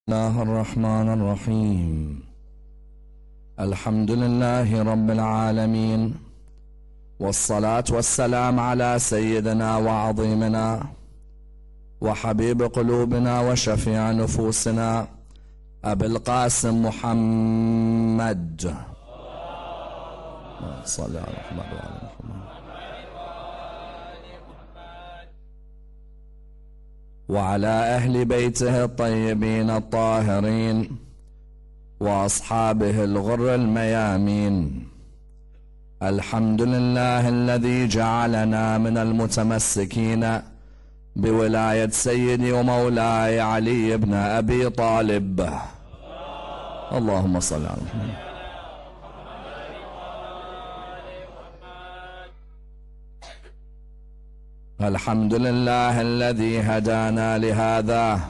الله الرحمن الرحيم. الحمد لله رب العالمين، والصلاة والسلام على سيدنا وعظيمنا وحبيب قلوبنا وشفيع نفوسنا أبي القاسم محمد. صلى على محمد وعلى محمد وعلى أهل بيته الطيبين الطاهرين وأصحابه الغر الميامين. الحمد لله الذي جعلنا من المتمسكين بولاية سيدي ومولاي علي بن أبي طالب. اللهم صل على محمد. الحمد لله الذي هدانا لهذا،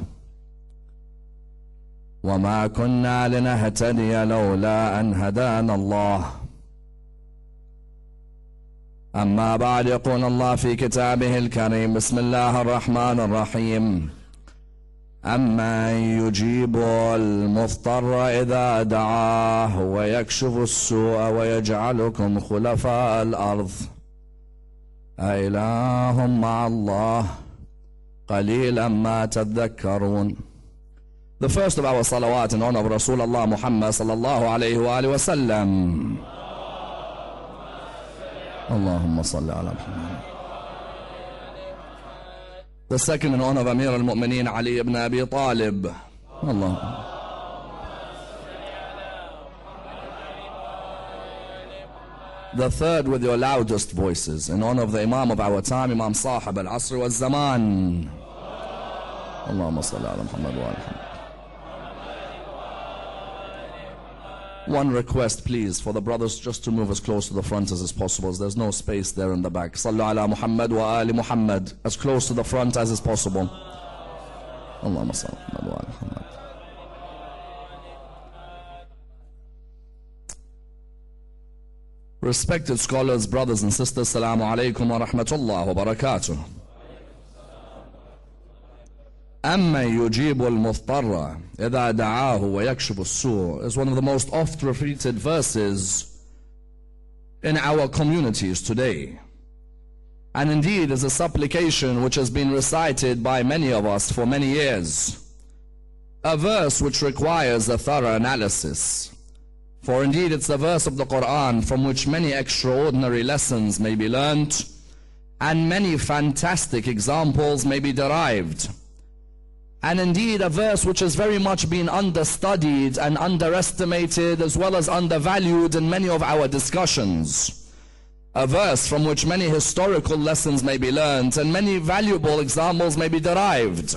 وما كنا لنهتدي لولا أن هدانا الله. أما بعد، يقول الله في كتابه الكريم: بسم الله الرحمن الرحيم. أمن يجيب المضطر إذا دعاه ويكشف السوء ويجعلكم خلفاء الأرض أإله مع الله قليلا ما تذكرون. The first of our salawat in honor of Rasulullah Muhammad sallallahu alayhi wa alihi wa sallam. Allahumma salli ala Muhammad. The second in honor of Amir al-Mu'mineen Ali ibn Abi Talib. Allah. The third with your loudest voices in honor of the Imam of our time, Imam Sahib al-Asr wal-Zaman. Allahumma salli ala Muhammad wa ala Muhammad. One request, please, for the brothers just to move as close to the front as is possible. There's no space there in the back. Sallu ala Muhammad wa ali Muhammad. As close to the front as is possible. Allahumma salli ala Muhammad wa ala Muhammad. Respected scholars, brothers and sisters, Assalamu alaikum wa rahmatullah wa barakatuh. أَمَّنْ يُجِيبُ الْمُضْطَرَّ إِذَا دَعَاهُ وَيَكْشِفُ السُّوءَ is one of the most oft repeated verses in our communities today. And indeed is a supplication which has been recited by many of us for many years. A verse which requires a thorough analysis. For indeed it's a verse of the Quran from which many extraordinary lessons may be learnt and many fantastic examples may be derived. And indeed a verse which has very much been understudied and underestimated as well as undervalued in many of our discussions. A verse from which many historical lessons may be learnt and many valuable examples may be derived.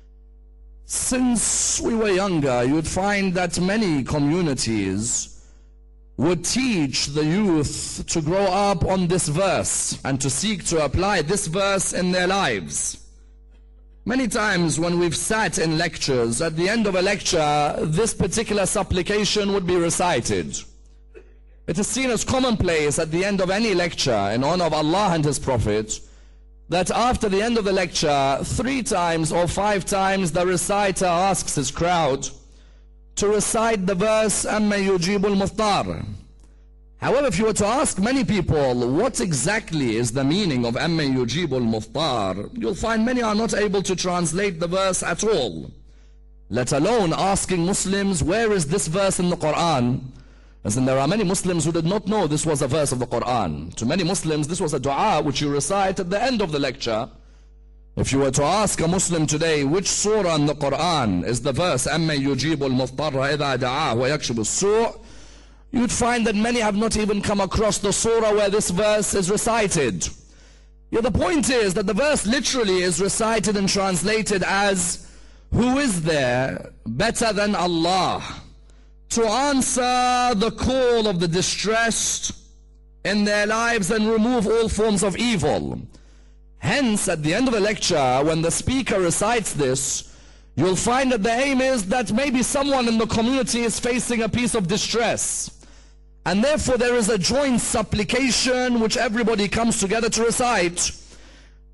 Since we were younger, you'd find that many communities would teach the youth to grow up on this verse and to seek to apply this verse in their lives. Many times when we've sat in lectures, at the end of a lecture, this particular supplication would be recited. It is seen as commonplace at the end of any lecture in honor of Allah and His Prophet that after the end of the lecture, 3 times or 5 times the reciter asks his crowd to recite the verse أَمَّنْ يُجِيبُ الْمُضْطَرَّ. However, if you were to ask many people what exactly is the meaning of أَمَّنْ يُجِيبُ الْمُضْطَرَّ, you'll find many are not able to translate the verse at all, let alone asking Muslims, where is this verse in the Quran? As in, there are many Muslims who did not know this was a verse of the Quran. To many Muslims, this was a dua which you recite at the end of the lecture. If you were to ask a Muslim today, which surah in the Quran is the verse أَمَّنْ يُجِيبُ الْمُضْطَرَّ إِذَا دَعَاهُ وَيَكْشِفُ السُّوءَ, you'd find that many have not even come across the surah where this verse is recited. Yeah, the point is that the verse literally is recited and translated as, who is there better than Allah to answer the call of the distressed in their lives and remove all forms of evil. Hence, at the end of the lecture, when the speaker recites this, you'll find that the aim is that maybe someone in the community is facing a piece of distress. And therefore there is a joint supplication which everybody comes together to recite.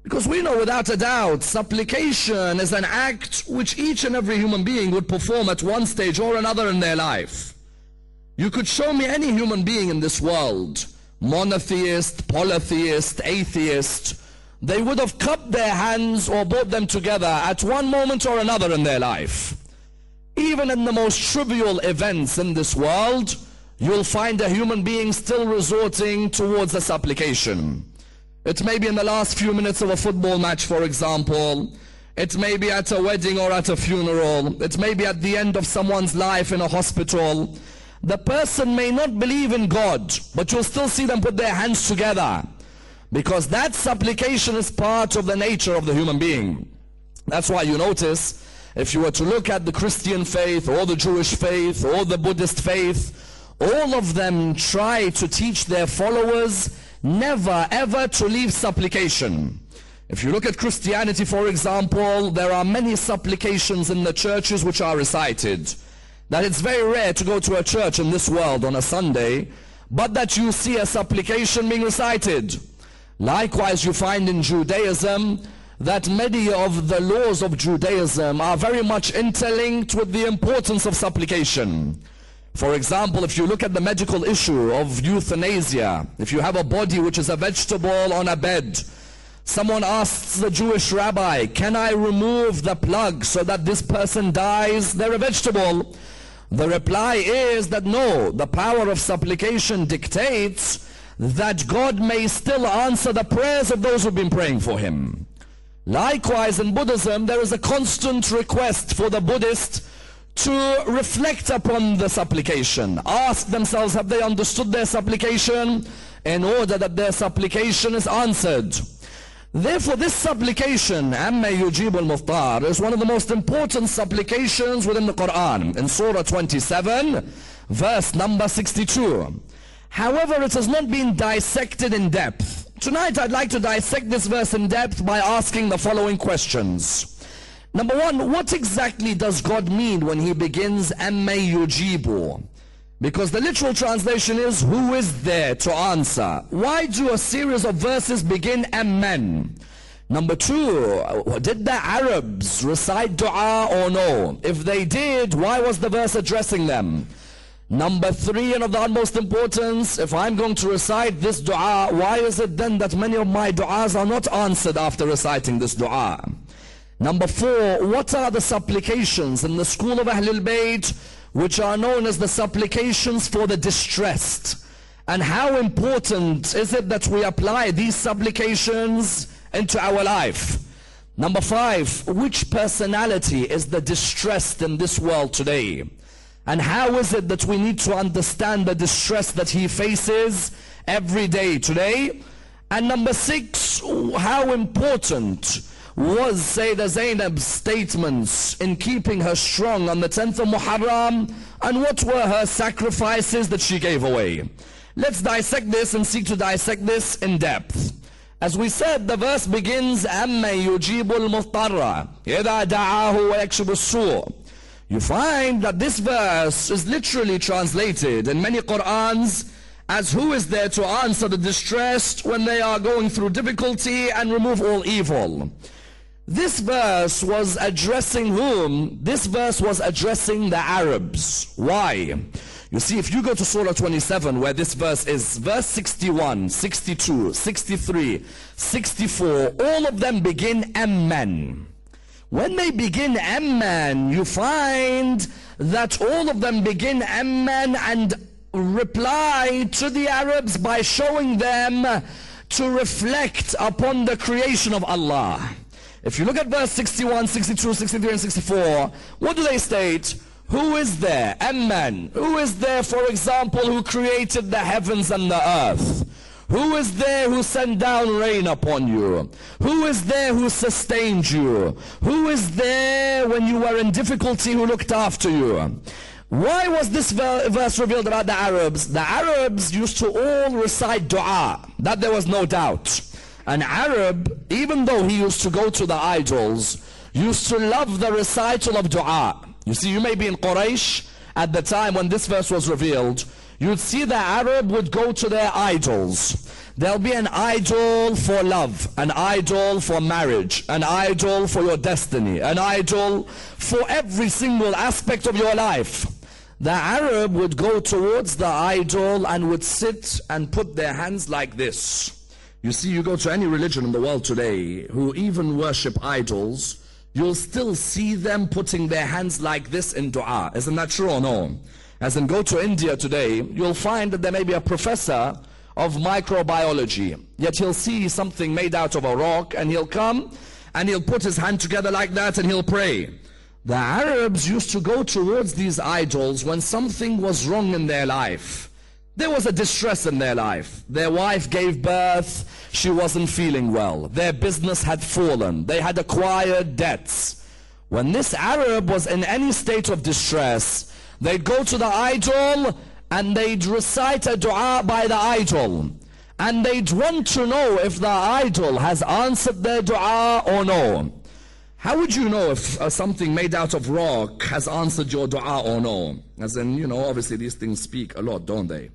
Because we know without a doubt, supplication is an act which each and every human being would perform at one stage or another in their life. You could show me any human being in this world, monotheist, polytheist, atheist, they would have cupped their hands or brought them together at one moment or another in their life. Even in the most trivial events in this world, you'll find a human being still resorting towards a supplication. It may be in the last few minutes of a football match, for example. It may be at a wedding or at a funeral. It may be at the end of someone's life in a hospital. The person may not believe in God, but you'll still see them put their hands together, because that supplication is part of the nature of the human being. That's why you notice, if you were to look at the Christian faith or the Jewish faith or the Buddhist faith, all of them try to teach their followers never ever to leave supplication. If you look at Christianity, for example, there are many supplications in the churches which are recited. That it's very rare to go to a church in this world on a Sunday, but that you see a supplication being recited. Likewise, you find in Judaism that many of the laws of Judaism are very much interlinked with the importance of supplication. For example, if you look at the medical issue of euthanasia, if you have a body which is a vegetable on a bed, someone asks the Jewish rabbi, can I remove the plug so that this person dies? They're a vegetable. The reply is that no, the power of supplication dictates that God may still answer the prayers of those who've been praying for him. Likewise, in Buddhism, there is a constant request for the Buddhist to reflect upon the supplication, ask themselves, have they understood their supplication, in order that their supplication is answered. Therefore, this supplication, Amma Yujib al-Muftar, is one of the most important supplications within the Quran, in Surah 27, verse number 62. However, it has not been dissected in depth. Tonight, I'd like to dissect this verse in depth by asking the following questions. Number one, what exactly does God mean when he begins Amma Yujibu? Because the literal translation is, who is there to answer? Why do a series of verses begin Amman? Number two, did the Arabs recite dua or no? If they did, why was the verse addressing them? Number three, and of the utmost importance, if I'm going to recite this dua, why is it then that many of my duas are not answered after reciting this dua? Number four, what are the supplications in the school of Ahlul Bayt which are known as the supplications for the distressed? And how important is it that we apply these supplications into our life? Number five, which personality is the distressed in this world today? And how is it that we need to understand the distress that he faces every day today? And number six, how important was Sayyidah Zainab's statements in keeping her strong on the 10th of Muharram, and what were her sacrifices that she gave away? Let's dissect this and seek to dissect this in depth. As we said, the verse begins, Amma yujibul muftarra idha da'ahu wa yakshibu as-su'. You find that this verse is literally translated in many Qur'ans as who is there to answer the distressed when they are going through difficulty and remove all evil. This verse was addressing whom? This verse was addressing the Arabs. Why? You see, if you go to Surah 27, where this verse is, verse 61, 62, 63, 64, all of them begin Amman. When they begin Amman, you find that all of them begin Amman and reply to the Arabs by showing them to reflect upon the creation of Allah. If you look at verse 61, 62, 63, and 64, what do they state? Who is there? Amman. Who is there, for example, who created the heavens and the earth? Who is there who sent down rain upon you? Who is there who sustained you? Who is there when you were in difficulty who looked after you? Why was this verse revealed about the Arabs? The Arabs used to all recite dua. That there was no doubt. An Arab, even though he used to go to the idols, used to love the recital of dua. You see, you may be in Quraysh at the time when this verse was revealed. You'd see the Arab would go to their idols. There'll be an idol for love, an idol for marriage, an idol for your destiny, an idol for every single aspect of your life. The Arab would go towards the idol and would sit and put their hands like this. You see, you go to any religion in the world today who even worship idols, you'll still see them putting their hands like this in dua. Isn't that true or no? As in, go to India today, you'll find that there may be a professor of microbiology, yet he'll see something made out of a rock and he'll come and he'll put his hand together like that and he'll pray. The Arabs used to go towards these idols when something was wrong in their life. There was a distress in their life. Their wife gave birth, she wasn't feeling well. Their business had fallen. They had acquired debts. When this Arab was in any state of distress, they'd go to the idol and they'd recite a dua by the idol. And they'd want to know if the idol has answered their dua or no. How would you know if something made out of rock has answered your dua or no? As in, you know, obviously these things speak a lot, don't they?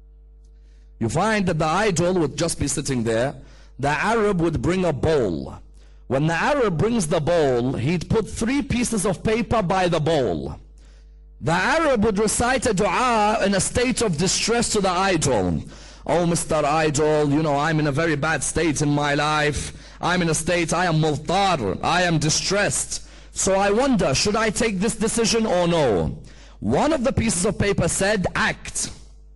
You find that the idol would just be sitting there. The Arab would bring a bowl. When the Arab brings the bowl, he'd put 3 pieces of paper by the bowl. The Arab would recite a dua in a state of distress to the idol. Oh, Mr. Idol, you know, I'm in a very bad state in my life. I'm in a state, I am multar, I am distressed. So I wonder, should I take this decision or no? One of the pieces of paper said, act.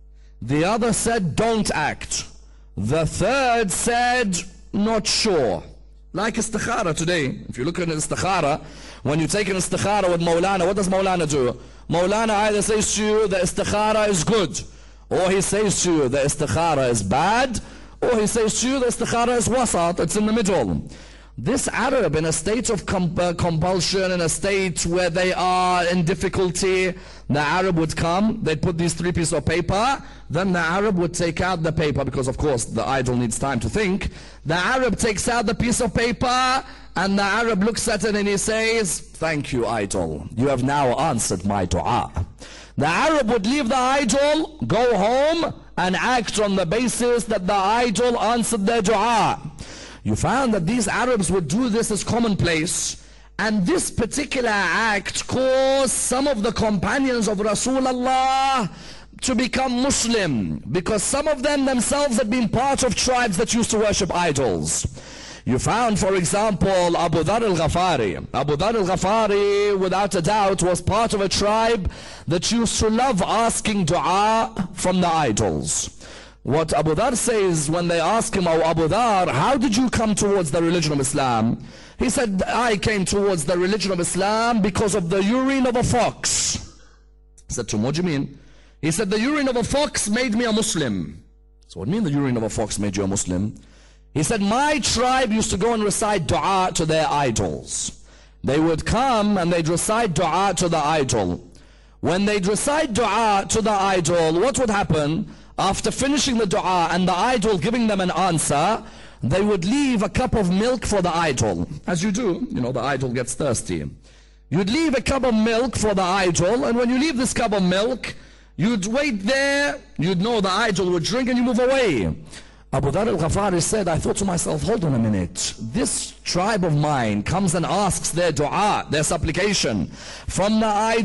The other said, don't act. The third said, not sure. Like istikhara today. If you look at istikhara, when you take an istikhara with Maulana, what does Maulana do? Maulana either says to you, the istikhara is good, or he says to you, the istikhara is bad, or he says to you, the istikhara is wasat, it's in the middle. This Arab, in a state of compulsion, in a state where they are in difficulty, the Arab would come, they'd put these 3 pieces of paper, then the Arab would take out the paper, because of course the idol needs time to think. The Arab takes out the piece of paper, and the Arab looks at it and he says, thank you, idol, you have now answered my dua. The Arab would leave the idol, go home, and act on the basis that the idol answered their dua. You found that these Arabs would do this as commonplace, and this particular act caused some of the companions of Rasulullah to become Muslim, because some of them themselves had been part of tribes that used to worship idols. You found, for example, Abu Dhar al-Ghafari. Abu Dhar al-Ghafari, without a doubt, was part of a tribe that used to love asking dua from the idols. What Abu Dhar says when they ask him, oh Abu Dhar, how did you come towards the religion of Islam? He said, I came towards the religion of Islam because of the urine of a fox. He said to him, what do you mean? He said, the urine of a fox made me a Muslim. So what do you mean the urine of a fox made you a Muslim? He said, my tribe used to go and recite dua to their idols. They would come and they'd recite dua to the idol. When they'd recite dua to the idol, what would happen? After finishing the dua and the idol giving them an answer, they would leave a cup of milk for the idol. As you do, you know, the idol gets thirsty. You'd leave a cup of milk for the idol, and when you leave this cup of milk, you'd wait there, you'd know the idol would drink, and you move away. Abu Dhar al-Ghafari said, I thought to myself, hold on a minute. This tribe of mine comes and asks their dua, their supplication from the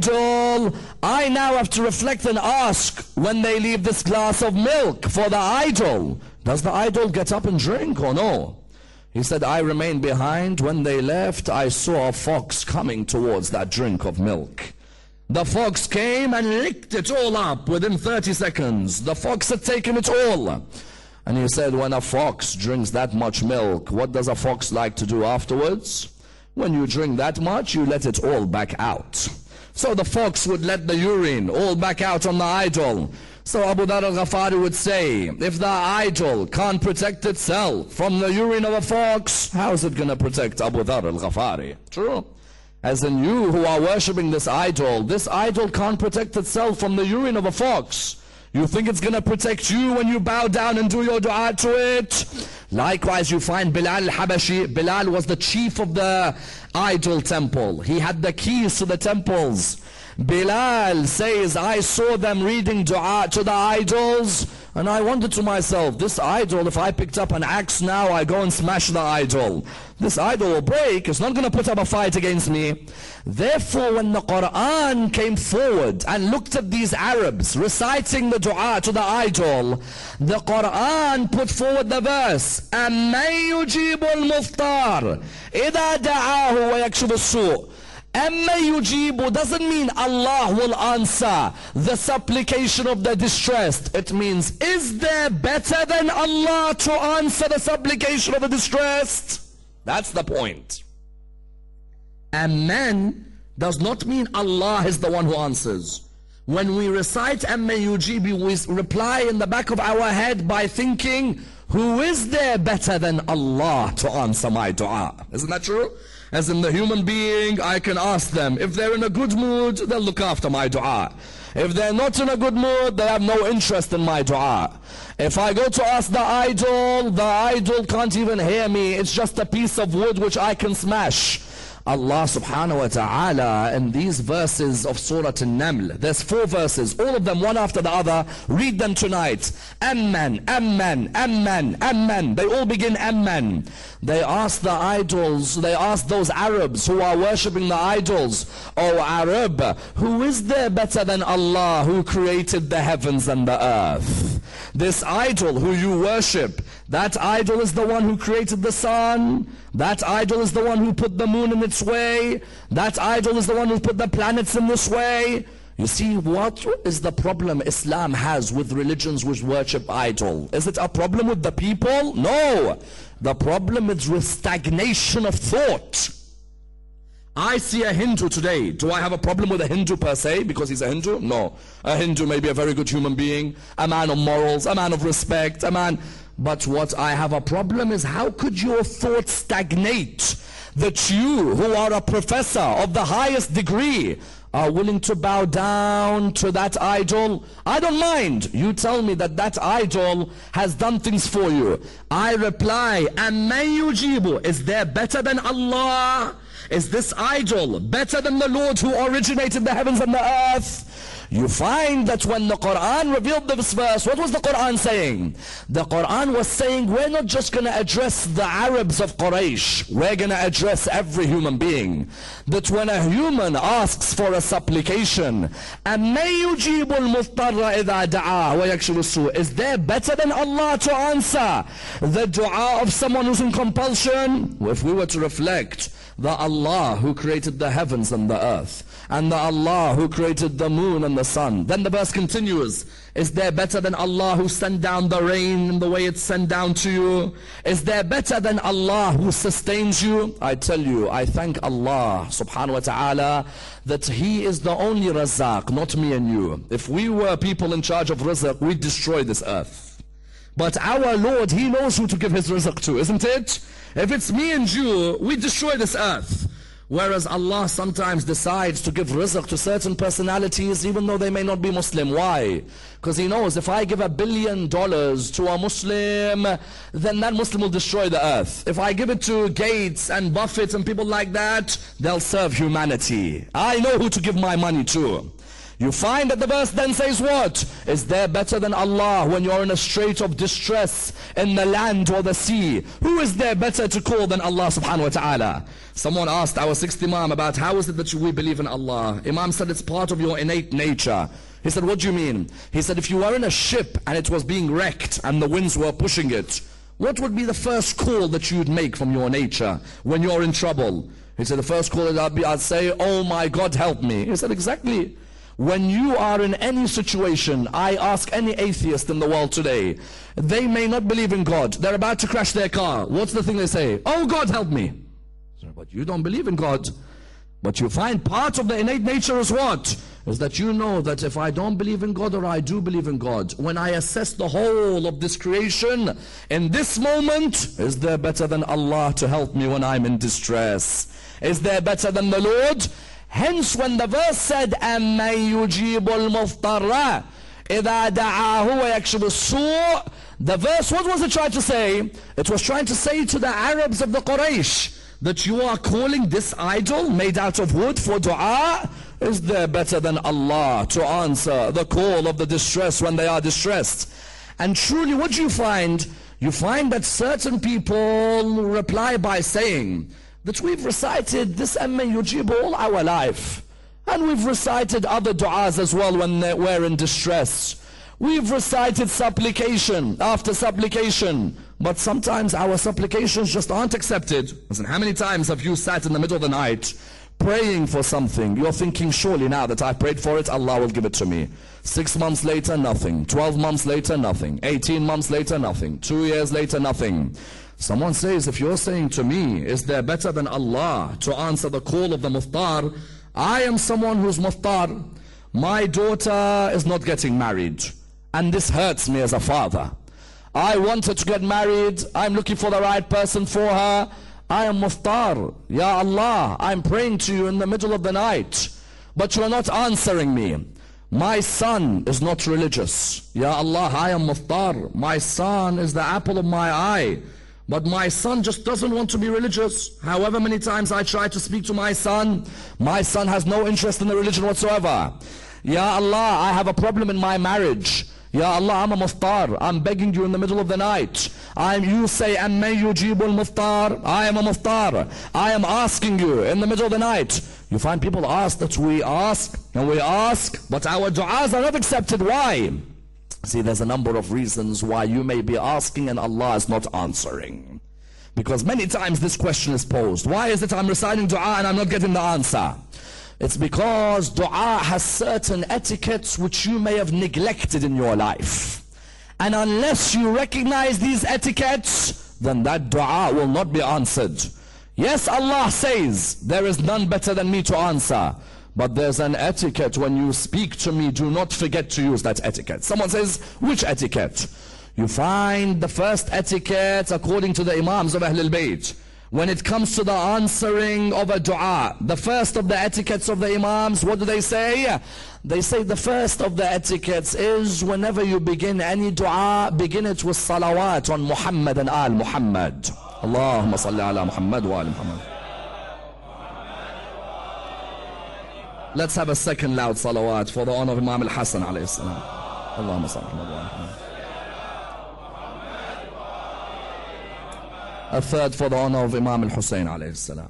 idol. I now have to reflect and ask, when they leave this glass of milk for the idol, does the idol get up and drink or no? He said, I remained behind. When they left, I saw a fox coming towards that drink of milk. The fox came and licked it all up within 30 seconds. The fox had taken it all. And he said, when a fox drinks that much milk, what does a fox like to do afterwards? When you drink that much, you let it all back out. So the fox would let the urine all back out on the idol. So Abu Dhar al-Ghafari would say, if the idol can't protect itself from the urine of a fox, how is it going to protect Abu Dhar al-Ghafari? True. As in, you who are worshipping this idol can't protect itself from the urine of a fox. You think it's going to protect you when you bow down and do your dua to it? Likewise, you find Bilal al-Habashi. Bilal was the chief of the idol temple. He had the keys to the temples. Bilal says, I saw them reading dua to the idols. And I wondered to myself, this idol, if I picked up an axe now, I go and smash the idol. This idol will break, it's not going to put up a fight against me. Therefore, when the Quran came forward and looked at these Arabs reciting the dua to the idol, the Quran put forward the verse, أَمَّنْ يُجِيبُ الْمُفْطَرِ إِذَا دَعَاهُ وَيَكْشِفُ السُّوءِ. Amma yujibu doesn't mean Allah will answer the supplication of the distressed. It means, is there better than Allah to answer the supplication of the distressed? That's the point. Amman does not mean Allah is the one who answers. When we recite Amma yujibu, we reply in the back of our head by thinking, who is there better than Allah to answer my dua? Isn't that true? As in the human being, I can ask them. If they're in a good mood, they'll look after my dua. If they're not in a good mood, they have no interest in my dua. If I go to ask the idol can't even hear me. It's just a piece of wood which I can smash. Allah subhanahu wa ta'ala in these verses of Surah An-Naml, there's 4 verses, all of them one after the other. Read them tonight. Amman, Amman, Amman, Amman. They all begin Amman. They ask the idols, they ask those Arabs who are worshipping the idols, "O Arab, who is there better than Allah who created the heavens and the earth?" This idol who you worship, that idol is the one who created the sun. That idol is the one who put the moon in its way. That idol is the one who put the planets in this way. You see, what is the problem Islam has with religions which worship idol? Is it a problem with the people? No. The problem is with stagnation of thought. I see a Hindu today. Do I have a problem with a Hindu per se because he's a Hindu? No. A Hindu may be a very good human being, a man of morals, a man of respect, a man. But what I have a problem is, how could your thought stagnate that you, who are a professor of the highest degree, are willing to bow down to that idol? I don't mind. You tell me that that idol has done things for you. I reply, Amman yujibu, is there better than Allah? Is this idol better than the Lord who originated the heavens and the earth? You find that when the Quran revealed this verse, what was the Quran saying? The Quran was saying, we're not just going to address the Arabs of Quraysh, we're going to address every human being. That when a human asks for a supplication, أَمَّن يُجِيبُ الْمُضْطَرَّ إِذَا دَعَاهُ وَيَكْشِفُ السُّوءَ, is there better than Allah to answer the dua of someone who's in compulsion? If we were to reflect, the Allah who created the heavens and the earth, and the Allah who created the moon and the sun. Then the verse continues, is there better than Allah who sent down the rain in the way it's sent down to you? Is there better than Allah who sustains you? I tell you, I thank Allah subhanahu wa ta'ala that He is the only Razaq, not me and you. If we were people in charge of Rizq, we'd destroy this earth. But our Lord, He knows who to give His rizq to, isn't it? If it's me and you, we destroy this earth. Whereas Allah sometimes decides to give rizq to certain personalities even though they may not be Muslim. Why? Because He knows if I give $1 billion to a Muslim, then that Muslim will destroy the earth. If I give it to Gates and Buffett and people like that, they'll serve humanity. I know who to give my money to. You find that the verse then says what? Is there better than Allah when you're in a strait of distress in the land or the sea? Who is there better to call than Allah subhanahu wa ta'ala? Someone asked our 6th Imam about how is it that we believe in Allah. Imam said it's part of your innate nature. He said, what do you mean? He said, if you were in a ship and it was being wrecked and the winds were pushing it, what would be the first call that you'd make from your nature when you're in trouble? He said, the first call that I'd say, oh my God, help me. He said, exactly. When you are in any situation, I ask any atheist in the world today, they may not believe in God. They're about to crash their car. What's the thing they say? Oh God, help me. But you don't believe in God. But you find part of the innate nature is what? Is that you know that if I don't believe in God or I do believe in God, when I assess the whole of this creation, in this moment, is there better than Allah to help me when I'm in distress? Is there better than the Lord? Hence when the verse said, أَمَّن يُجِيبُ الْمُضْطَرَّ إِذَا دَعَاهُ وَيَكْشِفُ السُّوءَ. The verse, what was it trying to say? It was trying to say to the Arabs of the Quraysh, that you are calling this idol made out of wood for dua? Is there better than Allah to answer the call of the distress when they are distressed? And truly, what do you find? You find that certain people reply by saying that we've recited this Amman Yujib all our life. And we've recited other du'as as well when we're in distress. We've recited supplication after supplication. But sometimes our supplications just aren't accepted. Listen, how many times have you sat in the middle of the night praying for something? You're thinking, surely now that I prayed for it, Allah will give it to me. 6 months later, nothing. 12 months later, nothing. 18 months later, nothing. 2 years later, nothing. Someone says, if you're saying to me, is there better than Allah to answer the call of the Muhtar? I am someone who's Muhtar. My daughter is not getting married. And this hurts me as a father. I want her to get married. I'm looking for the right person for her. I am Muhtar. Ya Allah, I'm praying to you in the middle of the night, but you're not answering me. My son is not religious. Ya Allah, I am Muhtar. My son is the apple of my eye, but my son just doesn't want to be religious. However many times I try to speak to my son has no interest in the religion whatsoever. Ya Allah, I have a problem in my marriage. Ya Allah, I'm a Muhtar. I'm begging you in the middle of the night. You say, Amman Yujibul Muhtar. I am a Muhtar. I am asking you in the middle of the night. You find people ask that we ask and we ask, but our du'as are not accepted. Why? See, there's a number of reasons why you may be asking and Allah is not answering. Because many times this question is posed. Why is it I'm reciting du'a and I'm not getting the answer? It's because dua has certain etiquettes which you may have neglected in your life. And unless you recognize these etiquettes, then that dua will not be answered. Yes, Allah says, there is none better than me to answer. But there's an etiquette. When you speak to me, do not forget to use that etiquette. Someone says, which etiquette? You find the first etiquette according to the Imams of Ahlul Bayt. When it comes to the answering of a dua, the first of the etiquettes of the Imams, what do they say? They say the first of the etiquettes is whenever you begin any dua, begin it with salawat on Muhammad and Al Muhammad. Allahumma salli ala Muhammad wa Al Muhammad. Let's have a second loud salawat for the honor of Imam Al-Hasan alayhi salam. Allahumma salli ala Muhammad wa Al Muhammad. A third for the honor of Imam Al-Hussein alayhi salam.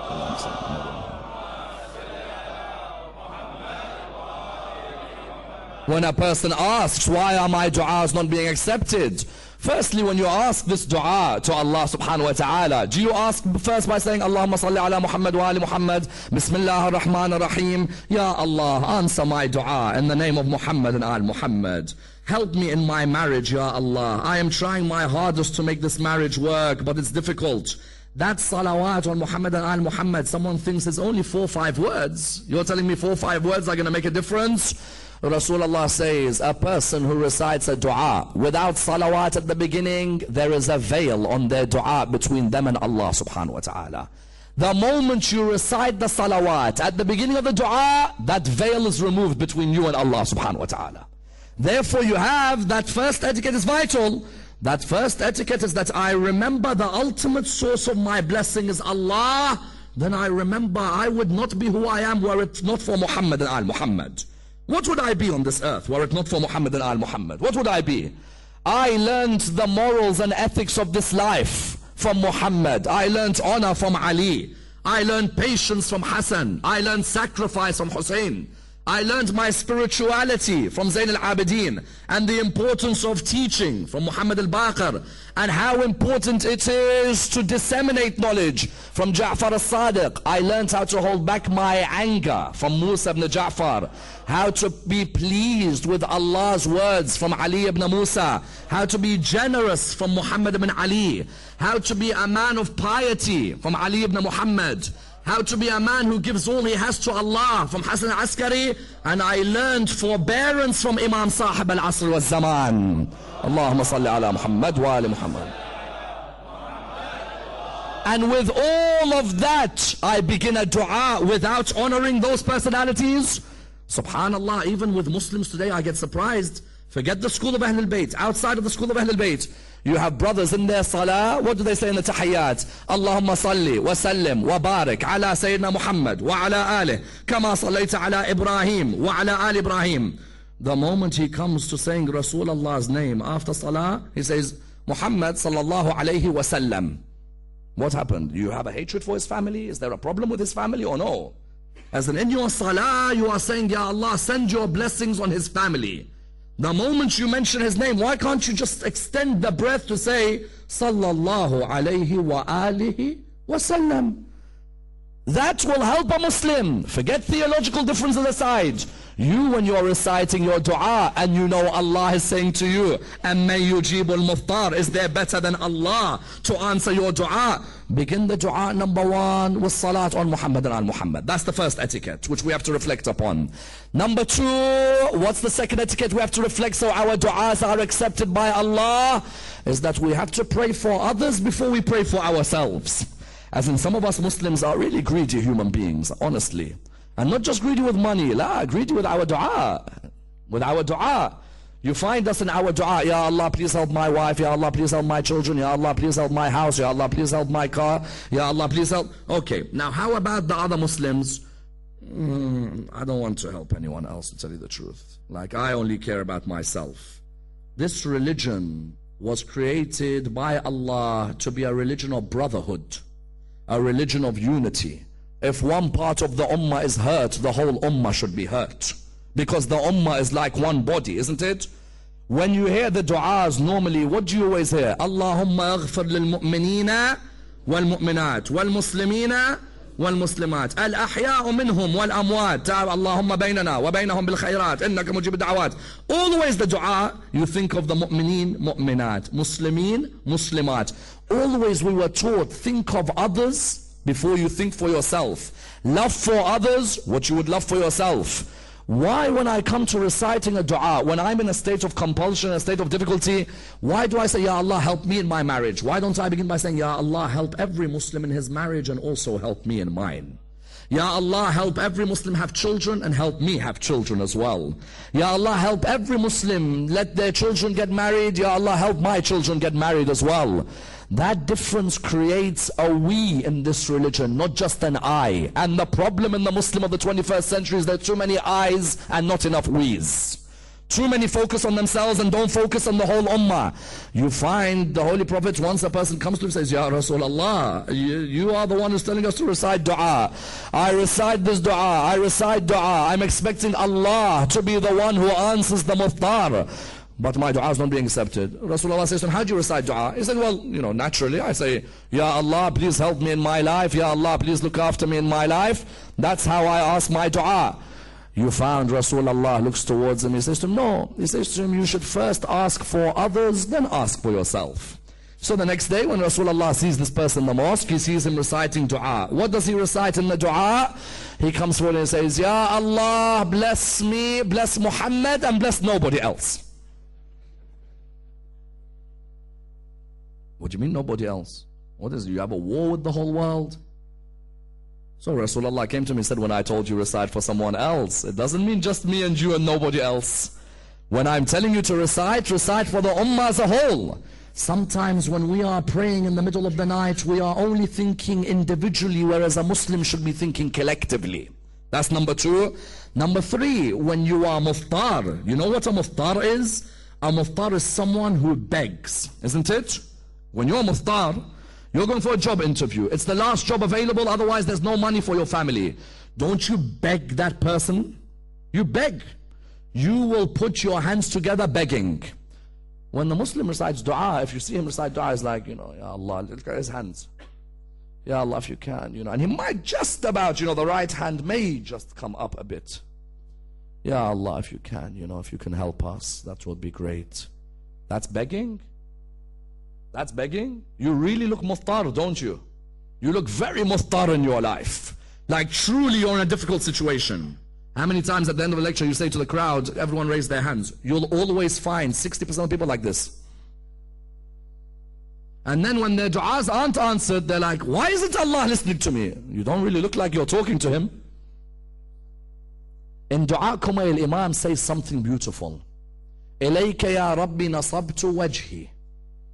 When a person asks, why are my du'as not being accepted? Firstly, when you ask this dua to Allah subhanahu wa ta'ala, do you ask first by saying, Allahumma salli ala Muhammad wa ali Muhammad, Bismillah ar-Rahman ar-Rahim, Ya Allah, answer my dua in the name of Muhammad and al Muhammad. Help me in my marriage, Ya Allah. I am trying my hardest to make this marriage work, but it's difficult. That salawat on Muhammad and al Muhammad, someone thinks it's only 4 or 5 words. You're telling me 4 or 5 words are going to make a difference? Rasulullah says, a person who recites a dua without salawat at the beginning, there is a veil on their dua between them and Allah subhanahu wa ta'ala. The moment you recite the salawat at the beginning of the dua, that veil is removed between you and Allah subhanahu wa ta'ala. Therefore you have, that first etiquette is vital. That first etiquette is that I remember the ultimate source of my blessing is Allah. Then I remember I would not be who I am were it not for Muhammad and al Muhammad. What would I be on this earth were it not for Muhammad and al Muhammad? What would I be? I learned the morals and ethics of this life from Muhammad. I learned honor from Ali. I learned patience from Hassan. I learned sacrifice from Hussein. I learned my spirituality from Zayn al-Abidin, and the importance of teaching from Muhammad al-Baqir, and how important it is to disseminate knowledge from Ja'far al-Sadiq. I learned how to hold back my anger from Musa ibn Ja'far, how to be pleased with Allah's words from Ali ibn Musa, how to be generous from Muhammad ibn Ali, how to be a man of piety from Ali ibn Muhammad, how to be a man who gives all he has to Allah from Hassan al-Askari, and I learned forbearance from Imam Sahib al-Asr wal-Zaman. Allahumma salli ala Muhammad wa ali Muhammad. And with all of that, I begin a dua without honoring those personalities. Subhanallah, even with Muslims today, I get surprised. Forget the school of Ahlul Bayt. Outside of the school of Ahlul Bayt, you have brothers in their salah. What do they say in the tahiyyat? Allahumma salli wa sallim wa barik ala Sayyidina Muhammad wa ala alih kama sallaita ala Ibrahim wa ala ali Ibrahim. The moment he comes to saying Rasulullah's name after salah, he says Muhammad sallallahu alayhi wasallam. What happened? You have a hatred for his family? Is there a problem with his family or no? As in your salah, you are saying, Ya Allah, send your blessings on his family. The moment you mention his name, why can't you just extend the breath to say, Sallallahu alayhi wa alihi wa sallam? That will help a Muslim. Forget theological differences aside. You, when you are reciting your dua and you know Allah is saying to you, أَمَّن يُجِيبُ الْمُفْطَرِ, is there better than Allah to answer your dua? Begin the dua number one with salat on Muhammad and al-Muhammad. That's the first etiquette which we have to reflect upon. Number two, what's the second etiquette we have to reflect so our du'as are accepted by Allah? Is that we have to pray for others before we pray for ourselves. As in, some of us Muslims are really greedy human beings, honestly. And not just greedy with money, greedy with our dua. With our dua. You find us in our dua, Ya Allah, please help my wife, Ya Allah, please help my children, Ya Allah, please help my house, Ya Allah, please help my car, Ya Allah, please help. Okay, now how about the other Muslims? I don't want to help anyone else, to tell you the truth. Like, I only care about myself. This religion was created by Allah to be a religion of brotherhood, a religion of unity. If one part of the ummah is hurt, the whole ummah should be hurt. Because the ummah is like one body, isn't it? When you hear the du'as, normally, what do you always hear? Allahumma aghfir lil mu'minina wal mu'minat wal muslimina wal muslimat al ahya'u minhum wal amwat Allahumma baynana wa baynahum bil khayrat innaka mujib da'awat. Always the du'a, you think of the mu'mineen, mu'minat, muslimin, muslimat. Always we were taught, think of others before you think for yourself. Love for others what you would love for yourself. Why, when I come to reciting a dua, when I'm in a state of compulsion, a state of difficulty, why do I say, Ya Allah, help me in my marriage? Why don't I begin by saying, Ya Allah, help every Muslim in his marriage and also help me in mine? Ya Allah, help every Muslim have children and help me have children as well. Ya Allah, help every Muslim let their children get married. Ya Allah, help my children get married as well. That difference creates a we in this religion, not just an I. And the problem in the Muslim of the 21st century is there are too many I's and not enough we's. Too many focus on themselves and don't focus on the whole ummah. You find the Holy Prophet, once a person comes to him and says, Ya Rasulullah, you are the one who's telling us to recite dua. I recite this dua, I recite dua. I'm expecting Allah to be the one who answers the muftar. But my dua is not being accepted. Rasulullah says to him, how do you recite dua? He said, well, naturally I say, Ya Allah, please help me in my life. Ya Allah, please look after me in my life. That's how I ask my dua. You found Rasulullah looks towards him. He says to him, no. He says to him, you should first ask for others, then ask for yourself. So the next day when Rasulullah sees this person in the mosque, he sees him reciting dua. What does he recite in the dua? He comes forward and says, Ya Allah, bless me, bless Muhammad, and bless nobody else. What do you mean nobody else? What is it? You have a war with the whole world? So Rasulullah came to me and said, when I told you recite for someone else, it doesn't mean just me and you and nobody else. When I'm telling you to recite for the ummah as a whole. Sometimes when we are praying in the middle of the night, we are only thinking individually, whereas a Muslim should be thinking collectively. That's number two. Number three, when you are muftar, you know what a muftar is? A muftar is someone who begs, isn't it? When you're muftar, you're going for a job interview. It's the last job available, otherwise there's no money for your family. Don't you beg that person? You beg. You will put your hands together begging. When the Muslim recites dua, if you see him recite dua, it's like, Ya Allah, look at his hands. Ya Allah, if you can, and he might just about, the right hand may just come up a bit. Ya Allah, if you can, if you can help us, that would be great. That's begging? That's begging? You really look muftar, don't you? You look very muftar in your life. Like truly you're in a difficult situation. How many times at the end of a lecture you say to the crowd, everyone raise their hands? You'll always find 60% of people like this. And then when their du'as aren't answered, they're like, why isn't Allah listening to me? You don't really look like you're talking to Him. In Dua Kumayl, Imam says something beautiful. إِلَيْكَ يَا رَبِّ نَصَبْتُ وَجْهِي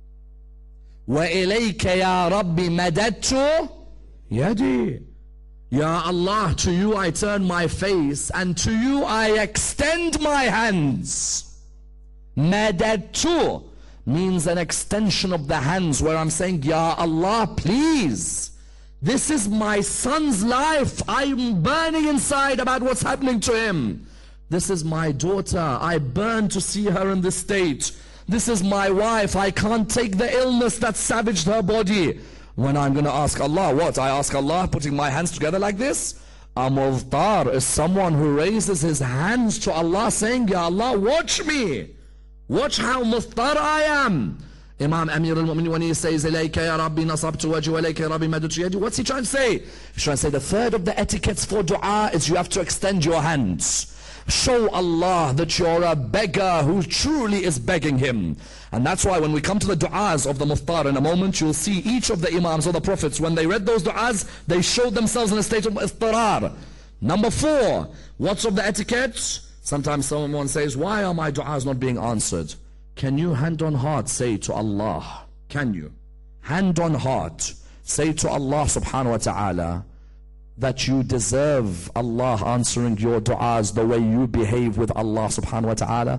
وَإِلَيْكَ يَا رَبِّ مَدَدْتُ يَدِي. Ya Allah, to you I turn my face and to you I extend my hands. Madadtu means an extension of the hands, where I'm saying, Ya Allah, please, this is my son's life. I'm burning inside about what's happening to him. This is my daughter. I burn to see her in this state. This is my wife. I can't take the illness that savaged her body. When I'm going to ask Allah, what? I ask Allah putting my hands together like this? A mudtar is someone who raises his hands to Allah saying, Ya Allah, watch me. Watch how mudtar I am. Imam Amir al-Mu'minin, when he says, Ilayka ya Rabbi nasabtu wajhi wa ilayka ya Rabbi madadtu yadi, what's he trying to say? He's trying to say the third of the etiquettes for dua is you have to extend your hands. Show Allah that you're a beggar who truly is begging Him. And that's why when we come to the du'as of the muftar in a moment, you'll see each of the imams or the prophets, when they read those du'as, they showed themselves in a state of iftirar. Number 4, what's of the etiquette? Sometimes someone says, why are my du'as not being answered? Can you hand on heart say to Allah? Can you? Hand on heart say to Allah subhanahu wa ta'ala that you deserve Allah answering your du'as the way you behave with Allah subhanahu wa ta'ala?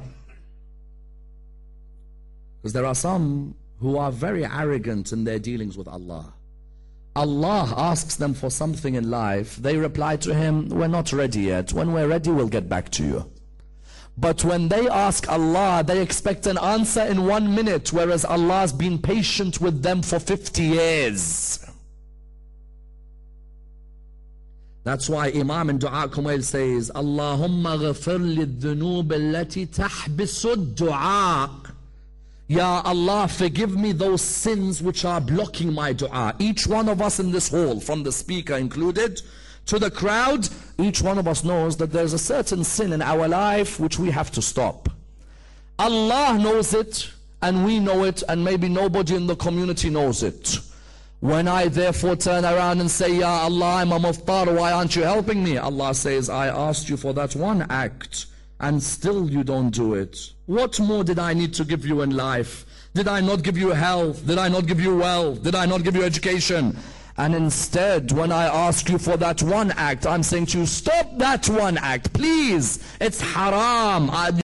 Because there are some who are very arrogant in their dealings with Allah. Allah asks them for something in life. They reply to Him, we're not ready yet. When we're ready, we'll get back to you. But when they ask Allah, they expect an answer in 1 minute, whereas Allah's been patient with them for 50 years. That's why Imam in Dua Kumail says, Allahumma ghafir lidhunub allati tahbisu dua. Ya Allah, forgive me those sins which are blocking my dua. Each one of us in this hall, from the speaker included, to the crowd, each one of us knows that there's a certain sin in our life which we have to stop. Allah knows it, and we know it, and maybe nobody in the community knows it. When I therefore turn around and say, Ya Allah, I'm a muftar, why aren't you helping me? Allah says, I asked you for that one act, and still you don't do it. What more did I need to give you in life? Did I not give you health? Did I not give you wealth? Did I not give you education? And instead, when I ask you for that one act, I'm saying to you, stop that one act, please. It's haram.